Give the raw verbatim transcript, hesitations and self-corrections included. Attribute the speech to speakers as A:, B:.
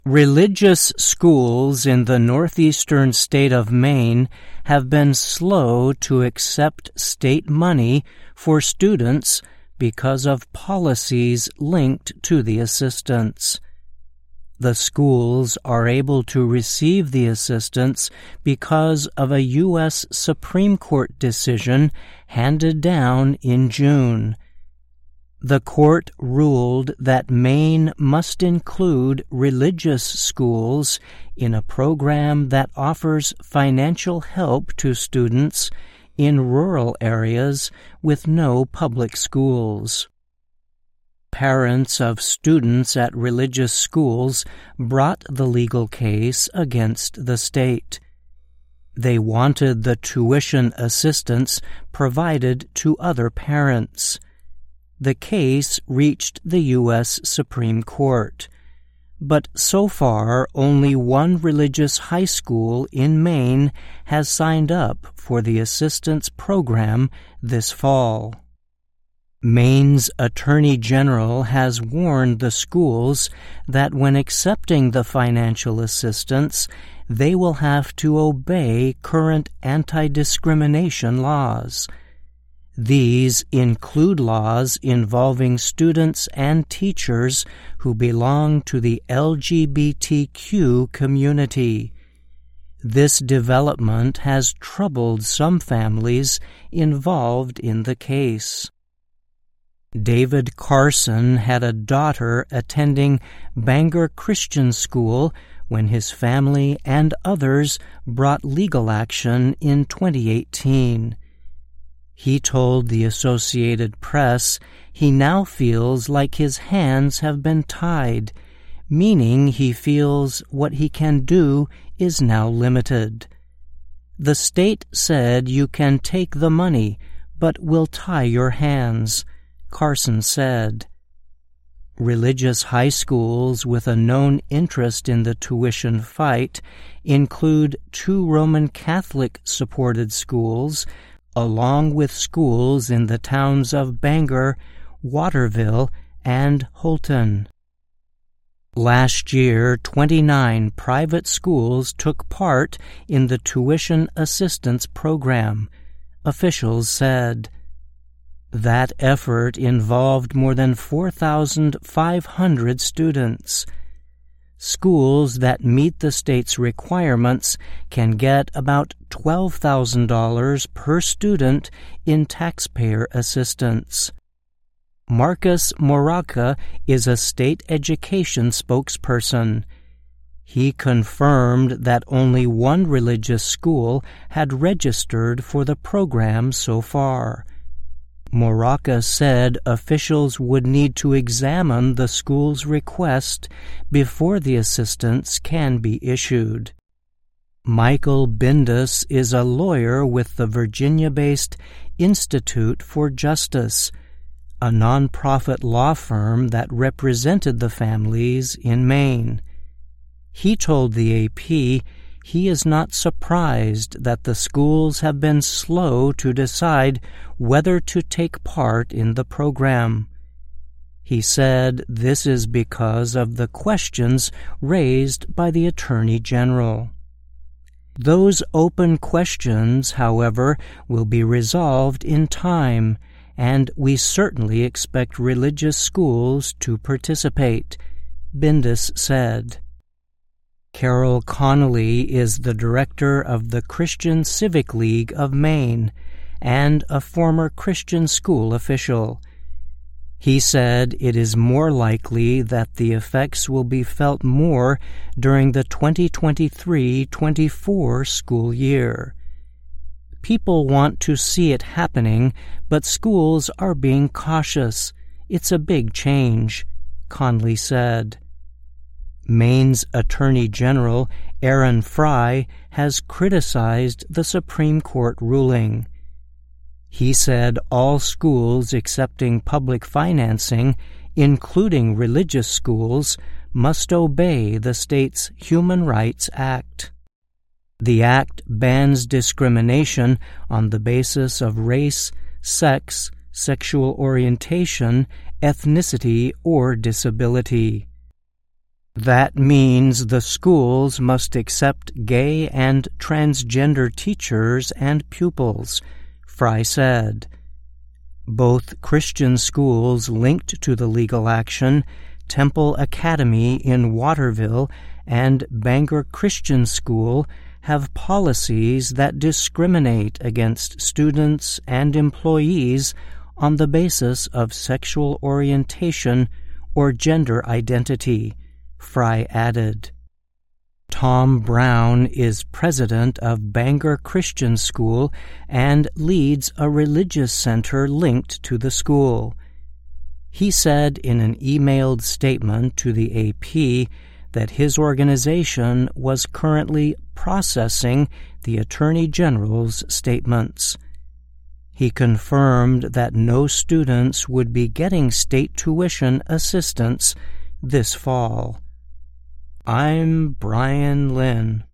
A: Religious schools in the northeastern state of Maine have been slow to accept state money for students because of policies linked to the assistance. The schools are able to receive the assistance because of a U S Supreme Court decision handed down in June. The court ruled that Maine must include religious schools in a program that offers financial help to students in rural areas with no public schools. Parents of students at religious schools brought the legal case against the state. They wanted the tuition assistance provided to other parents. The case reached the U S Supreme Court, but so far only one religious high school in Maine has signed up for the assistance program this fall. Maine's Attorney General has warned the schools that when accepting the financial assistance, they will have to obey current anti-discrimination laws. These include laws involving students and teachers who belong to the L G B T Q community. This development has troubled some families involved in the case. David Carson had a daughter attending Bangor Christian School when his family and others brought legal action in twenty eighteen. He told the Associated Press he now feels like his hands have been tied, meaning he feels what he can do is now limited. The state said you can take the money, but we'll tie your hands, Carson said. Religious high schools with a known interest in the tuition fight include two Roman Catholic-supported schools, along with schools in the towns of Bangor, Waterville, and Holton. Last year, twenty-nine private schools took part in the tuition assistance program, officials said. That effort involved more than four thousand five hundred students. Schools that meet the state's requirements can get about twelve thousand dollars per student in taxpayer assistance. Marcus Moraca is a state education spokesperson. He confirmed that only one religious school had registered for the program so far. Moraca said officials would need to examine the school's request before the assistance can be issued. Michael Bindus is a lawyer with the Virginia-based Institute for Justice, a nonprofit law firm that represented the families in Maine. He told the A P he is not surprised that the schools have been slow to decide whether to take part in the program. He said this is because of the questions raised by the Attorney General. Those open questions, however, will be resolved in time, and we certainly expect religious schools to participate, Bindus said. Carol Connolly is the director of the Christian Civic League of Maine and a former Christian school official. He said it is more likely that the effects will be felt more during the twenty twenty-three twenty-four school year. People want to see it happening, but schools are being cautious. It's a big change, Connolly said. Maine's Attorney General, Aaron Frey, has criticized the Supreme Court ruling. He said all schools accepting public financing, including religious schools, must obey the state's Human Rights Act. The act bans discrimination on the basis of race, sex, sexual orientation, ethnicity, or disability. That means the schools must accept gay and transgender teachers and pupils, Fry said. Both Christian schools linked to the legal action, Temple Academy in Waterville and Bangor Christian School, have policies that discriminate against students and employees on the basis of sexual orientation or gender identity, Fry added. Tom Brown is president of Bangor Christian School and leads a religious center linked to the school. He said in an emailed statement to the A P that his organization was currently processing the Attorney General's statements. He confirmed that no students would be getting state tuition assistance this fall. I'm Brian Lynn.